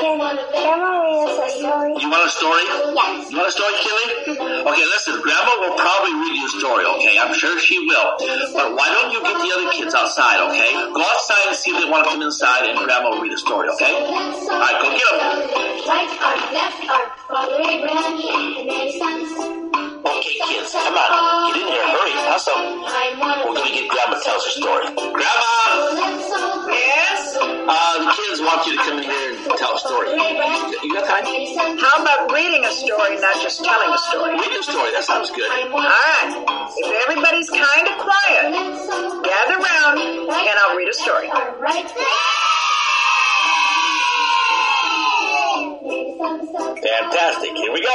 Grandma read us a story. You want a story? Yes. You want a story, Kelly? Okay, listen, Grandma will probably read you a story, okay? I'm sure she will. But why don't you get the other kids outside, okay? Go outside and see if they want to come inside, and Grandma will read a story, okay? All right, go get them. Right arm, left arm, Father Abraham, and many sons. Okay, kids, come on. Get in here, hurry, hustle. We're going to get Grandma to tell us a story. Grandma! Yes? The kids want you to come in here and tell a story. You got time? How about reading a story, not just telling a story? Read a story, that sounds good. All right. If everybody's kind of quiet, gather round, and I'll read a story. Fantastic, here we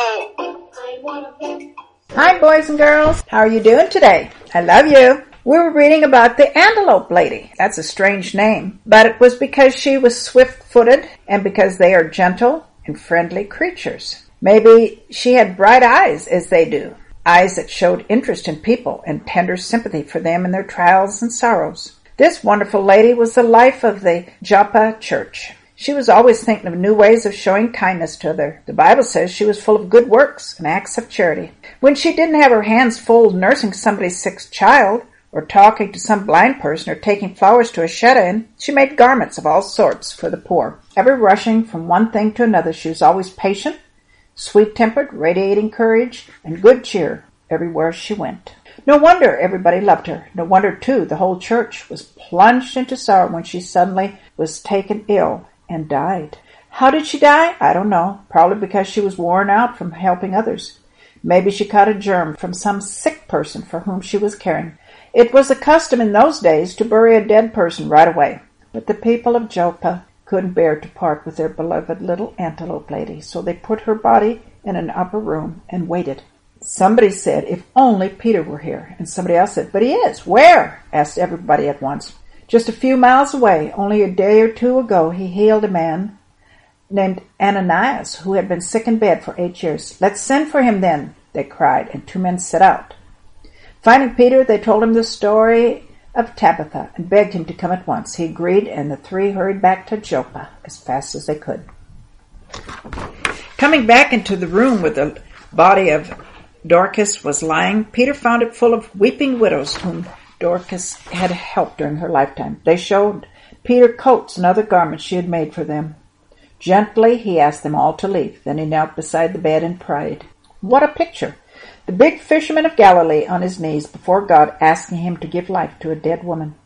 go. Hi, boys and girls. How are you doing today? I love you. We were reading about the Antelope Lady. That's a strange name, but it was because she was swift-footed and because they are gentle and friendly creatures. Maybe she had bright eyes as they do, eyes that showed interest in people and tender sympathy for them in their trials and sorrows. This wonderful lady was the life of the Joppa church. She was always thinking of new ways of showing kindness to others. The Bible says she was full of good works and acts of charity. When she didn't have her hands full nursing somebody's sick child, or talking to some blind person, or taking flowers to a shut-in, she made garments of all sorts for the poor. Ever rushing from one thing to another, she was always patient, sweet-tempered, radiating courage, and good cheer everywhere she went. No wonder everybody loved her. No wonder, too, the whole church was plunged into sorrow when she suddenly was taken ill and died. How did she die? I don't know. Probably because she was worn out from helping others. Maybe she caught a germ from some sick person for whom she was caring. It was a custom in those days to bury a dead person right away. But the people of Joppa couldn't bear to part with their beloved little Antelope Lady, so they put her body in an upper room and waited. Somebody said, if only Peter were here. And somebody else said, but he is. Where? Asked everybody at once. Just a few miles away. Only a day or two ago, he healed a man named Ananias, who had been sick in bed for 8 years. Let's send for him then, they cried, and 2 men set out. Finding Peter, they told him the story of Tabitha and begged him to come at once. He agreed, and the 3 hurried back to Joppa as fast as they could. Coming back into the room where the body of Dorcas was lying, Peter found it full of weeping widows whom Dorcas had helped during her lifetime. They showed Peter coats and other garments she had made for them. Gently, he asked them all to leave. Then he knelt beside the bed and prayed. What a picture! The big fisherman of Galilee on his knees before God, asking him to give life to a dead woman.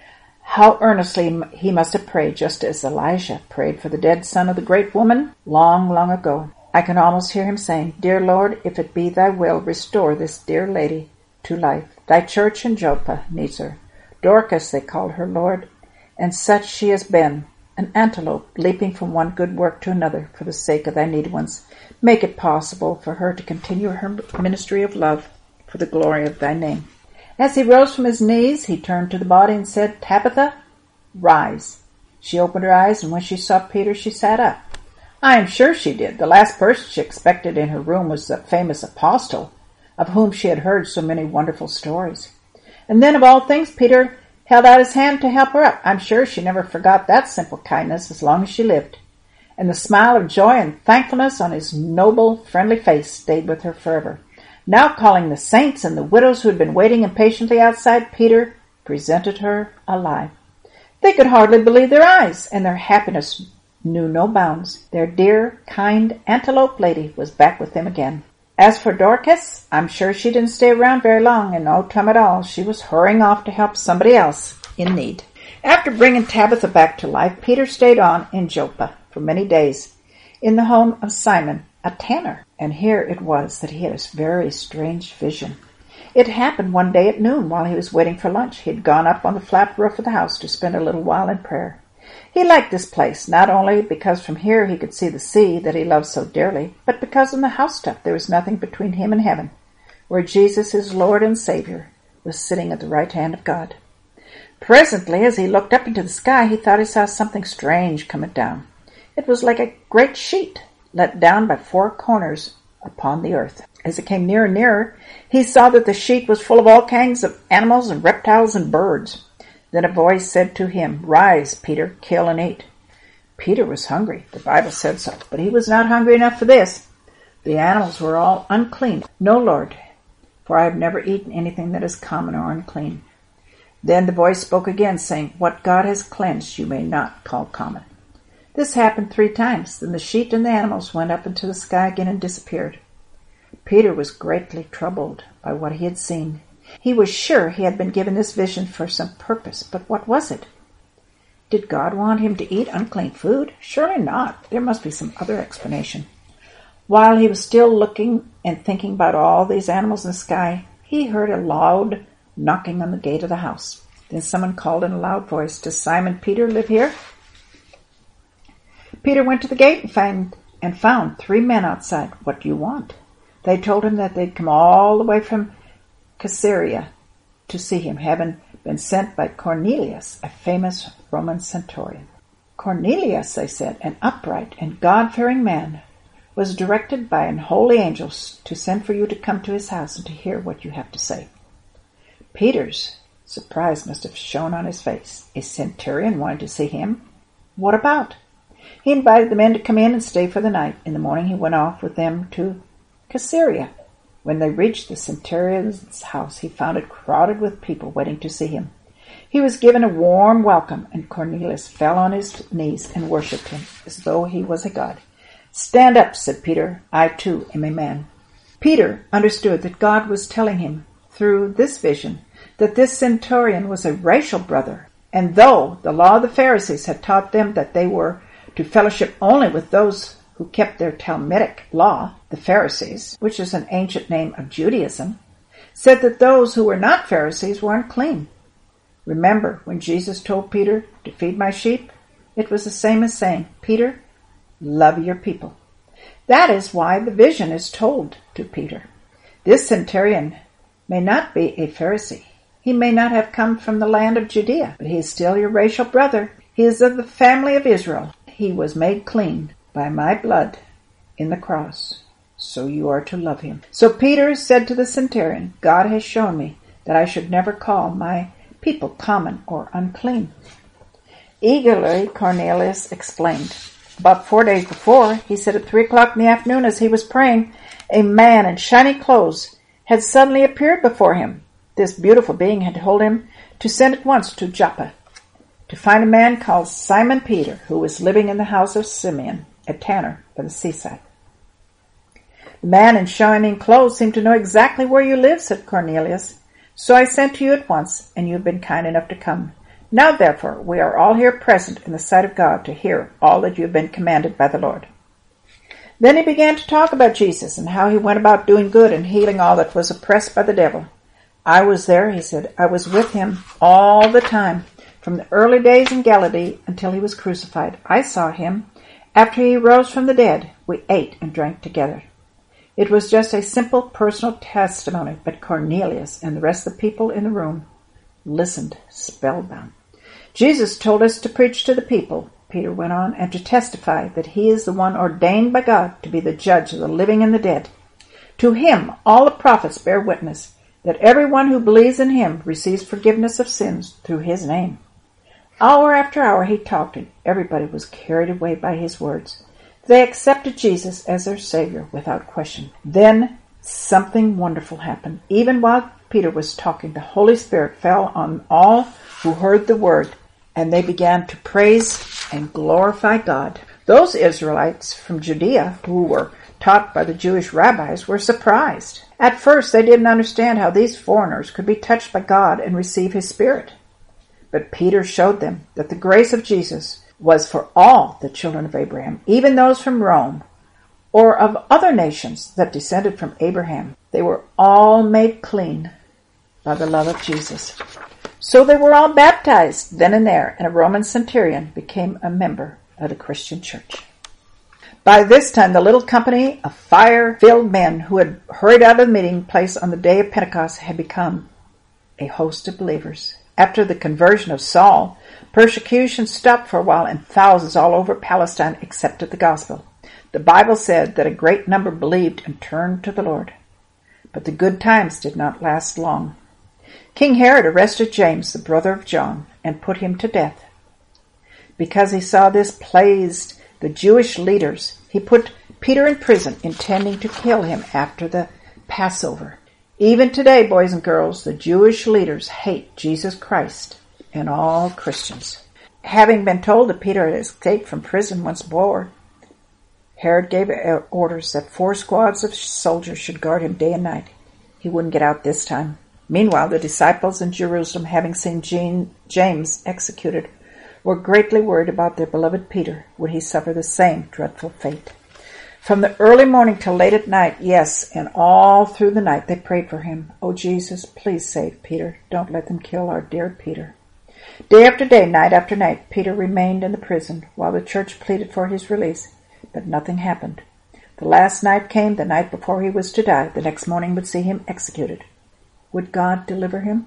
How earnestly he must have prayed, just as Elijah prayed for the dead son of the great woman long, long ago. I can almost hear him saying, Dear Lord, if it be thy will, restore this dear lady to life. Thy church in Joppa needs her. Dorcas, they called her, Lord, and such she has been, an antelope leaping from one good work to another for the sake of thy needy ones. Make it possible for her to continue her ministry of love for the glory of thy name. As he rose from his knees, he turned to the body and said, Tabitha, rise. She opened her eyes, and when she saw Peter, she sat up. I am sure she did. The last person she expected in her room was the famous apostle, of whom she had heard so many wonderful stories. And then, of all things, Peter held out his hand to help her up. I'm sure she never forgot that simple kindness as long as she lived. And the smile of joy and thankfulness on his noble, friendly face stayed with her forever. Now calling the saints and the widows who had been waiting impatiently outside, Peter presented her alive. They could hardly believe their eyes, and their happiness knew no bounds. Their dear, kind Antelope Lady was back with them again. As for Dorcas, I'm sure she didn't stay around very long. In no time at all, she was hurrying off to help somebody else in need. After bringing Tabitha back to life, Peter stayed on in Joppa for many days in the home of Simon, a tanner. And here it was that he had a very strange vision. It happened one day at noon while he was waiting for lunch. He had gone up on the flat roof of the house to spend a little while in prayer. He liked this place, not only because from here he could see the sea that he loved so dearly, but because on the housetop there was nothing between him and heaven, where Jesus, his Lord and Savior, was sitting at the right hand of God. Presently, as he looked up into the sky, he thought he saw something strange coming down. It was like a great sheet let down by 4 corners upon the earth. As it came nearer and nearer, he saw that the sheet was full of all kinds of animals and reptiles and birds. Then a voice said to him, Rise, Peter, kill and eat. Peter was hungry. The Bible said so. But he was not hungry enough for this. The animals were all unclean. No, Lord, for I have never eaten anything that is common or unclean. Then the voice spoke again, saying, What God has cleansed you may not call common. This happened 3 times. Then the sheep and the animals went up into the sky again and disappeared. Peter was greatly troubled by what he had seen. He was sure he had been given this vision for some purpose, but what was it? Did God want him to eat unclean food? Surely not. There must be some other explanation. While he was still looking and thinking about all these animals in the sky, he heard a loud knocking on the gate of the house. Then someone called in a loud voice, Does Simon Peter live here? Peter went to the gate and found 3 men outside. What do you want? They told him that they'd come all the way from Caesarea to see him, having been sent by Cornelius, a famous Roman centurion. Cornelius, they said, an upright and God-fearing man, was directed by an holy angel to send for you to come to his house and to hear what you have to say. Peter's surprise must have shown on his face. A centurion wanted to see him? What about? He invited the men to come in and stay for the night. In the morning he went off with them to Caesarea. When they reached the centurion's house, he found it crowded with people waiting to see him. He was given a warm welcome, and Cornelius fell on his knees and worshipped him as though he was a god. Stand up, said Peter. I too am a man. Peter understood that God was telling him through this vision that this centurion was a racial brother, and though the law of the Pharisees had taught them that they were to fellowship only with those who kept their Talmudic law, the Pharisees, which is an ancient name of Judaism, said that those who were not Pharisees were unclean. Remember when Jesus told Peter to feed my sheep? It was the same as saying, Peter, love your people. That is why the vision is told to Peter. This centurion may not be a Pharisee. He may not have come from the land of Judea, but he is still your racial brother. He is of the family of Israel. He was made clean by my blood in the cross, so you are to love him. So Peter said to the centurion, God has shown me that I should never call my people common or unclean. Eagerly, Cornelius explained. About 4 days before, he said at 3 o'clock in the afternoon as he was praying, a man in shiny clothes had suddenly appeared before him. This beautiful being had told him to send at once to Joppa to find a man called Simon Peter, who was living in the house of Simeon, a tanner by the seaside. The man in shining clothes seemed to know exactly where you live, said Cornelius. So I sent to you at once, and you have been kind enough to come. Now, therefore, we are all here present in the sight of God to hear all that you have been commanded by the Lord. Then he began to talk about Jesus and how he went about doing good and healing all that was oppressed by the devil. I was there, he said. I was with him all the time, from the early days in Galilee until he was crucified. I saw him. After he rose from the dead, we ate and drank together. It was just a simple personal testimony, but Cornelius and the rest of the people in the room listened spellbound. Jesus told us to preach to the people, Peter went on, and to testify that he is the one ordained by God to be the judge of the living and the dead. To him all the prophets bear witness that everyone who believes in him receives forgiveness of sins through his name. Hour after hour he talked, and everybody was carried away by his words. They accepted Jesus as their Savior without question. Then something wonderful happened. Even while Peter was talking, the Holy Spirit fell on all who heard the word, and they began to praise and glorify God. Those Israelites from Judea who were taught by the Jewish rabbis were surprised. At first they didn't understand how these foreigners could be touched by God and receive his Spirit. But Peter showed them that the grace of Jesus was for all the children of Abraham, even those from Rome, or of other nations that descended from Abraham. They were all made clean by the love of Jesus. So they were all baptized then and there, and a Roman centurion became a member of the Christian church. By this time, the little company of fire-filled men who had hurried out of the meeting place on the day of Pentecost had become a host of believers. After the conversion of Saul, persecution stopped for a while, and thousands all over Palestine accepted the gospel. The Bible said that a great number believed and turned to the Lord. But the good times did not last long. King Herod arrested James, the brother of John, and put him to death. Because he saw this pleased the Jewish leaders, he put Peter in prison, intending to kill him after the Passover. Even today, boys and girls, the Jewish leaders hate Jesus Christ and all Christians. Having been told that Peter had escaped from prison once more, Herod gave orders that 4 squads of soldiers should guard him day and night. He wouldn't get out this time. Meanwhile, the disciples in Jerusalem, having seen James executed, were greatly worried about their beloved Peter. Would he suffer the same dreadful fate? From the early morning till late at night, yes, and all through the night, they prayed for him. Oh, Jesus, please save Peter. Don't let them kill our dear Peter. Day after day, night after night, Peter remained in the prison while the church pleaded for his release, but nothing happened. The last night came, the night before he was to die. The next morning would see him executed. Would God deliver him?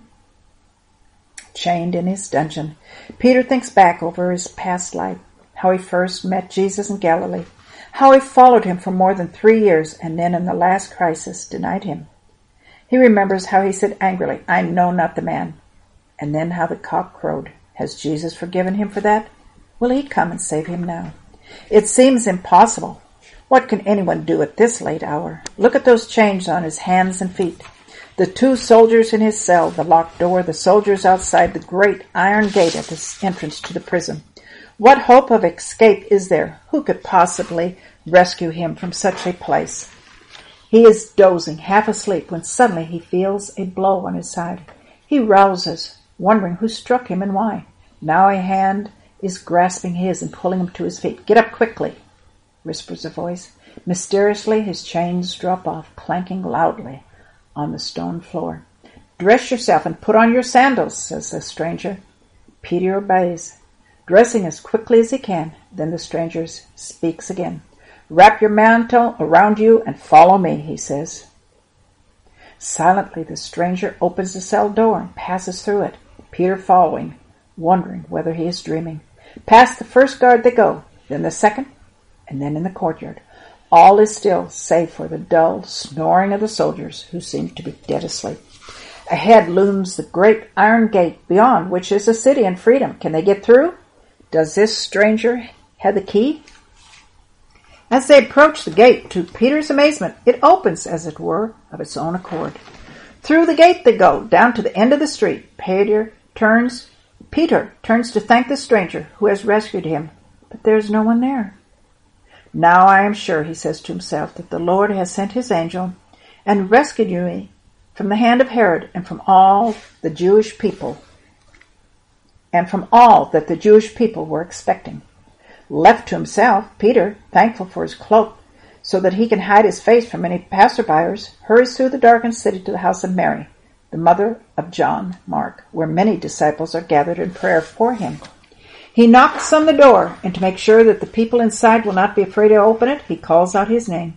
Chained in his dungeon, Peter thinks back over his past life, how he first met Jesus in Galilee, how he followed him for more than 3 years, and then in the last crisis denied him. He remembers how he said angrily, "I know not the man," and then how the cock crowed. Has Jesus forgiven him for that? Will he come and save him now? It seems impossible. What can anyone do at this late hour? Look at those chains on his hands and feet. The 2 soldiers in his cell, the locked door, the soldiers outside the great iron gate at the entrance to the prison. What hope of escape is there? Who could possibly rescue him from such a place? He is dozing, half asleep, when suddenly he feels a blow on his side. He rouses, wondering who struck him and why. Now a hand is grasping his and pulling him to his feet. "Get up quickly," whispers a voice. Mysteriously, his chains drop off, clanking loudly on the stone floor. "Dress yourself and put on your sandals," says the stranger. Peter obeys, dressing as quickly as he can. Then the stranger speaks again. "Wrap your mantle around you and follow me," he says. Silently, the stranger opens the cell door and passes through it, Peter following, wondering whether he is dreaming. Past the first guard they go, then the second, and then in the courtyard. All is still, save for the dull snoring of the soldiers, who seem to be dead asleep. Ahead looms the great iron gate, beyond which is a city and freedom. Can they get through? Does this stranger have the key? As they approach the gate, to Peter's amazement, it opens, as it were, of its own accord. Through the gate they go, down to the end of the street. Peter turns to thank the stranger who has rescued him, but there is no one there. "Now I am sure," he says to himself, "that the Lord has sent his angel and rescued me from the hand of Herod and from all the Jewish people, and from all that the Jewish people were expecting." Left to himself, Peter, thankful for his cloak so that he can hide his face from any passerbyers, hurries through the darkened city to the house of Mary, the mother of John Mark, where many disciples are gathered in prayer for him. He knocks on the door, and to make sure that the people inside will not be afraid to open it, he calls out his name.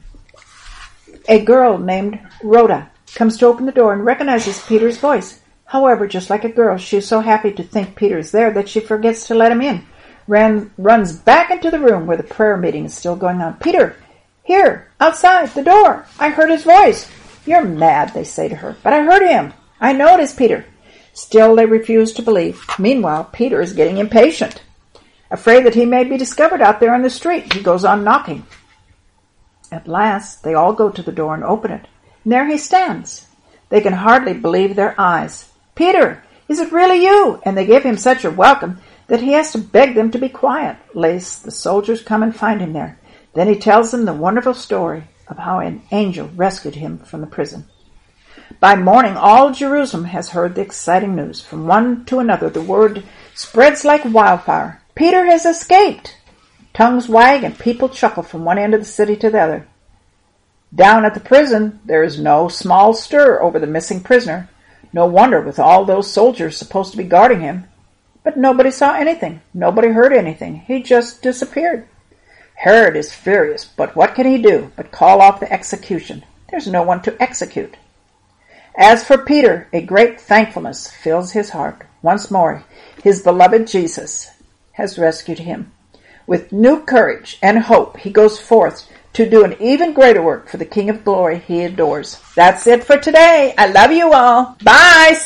A girl named Rhoda comes to open the door and recognizes Peter's voice. However, just like a girl, she is so happy to think Peter is there that she forgets to let him in. Runs back into the room where the prayer meeting is still going on. "Peter, here, outside the door. I heard his voice." "You're mad," they say to her. "But I heard him. I know it is Peter." Still they refuse to believe. Meanwhile, Peter is getting impatient. Afraid that he may be discovered out there on the street, he goes on knocking. At last, they all go to the door and open it. And there he stands. They can hardly believe their eyes. "Peter, is it really you?" And they give him such a welcome that he has to beg them to be quiet, lest the soldiers come and find him there. Then he tells them the wonderful story of how an angel rescued him from the prison. By morning, all Jerusalem has heard the exciting news. From one to another, the word spreads like wildfire. Peter has escaped! Tongues wag and people chuckle from one end of the city to the other. Down at the prison, there is no small stir over the missing prisoner. No wonder, with all those soldiers supposed to be guarding him. But nobody saw anything. Nobody heard anything. He just disappeared. Herod is furious, but what can he do but call off the execution? There's no one to execute. As for Peter, a great thankfulness fills his heart. Once more, his beloved Jesus has rescued him. With new courage and hope, he goes forth to do an even greater work for the King of Glory he adores. That's it for today. I love you all. Bye.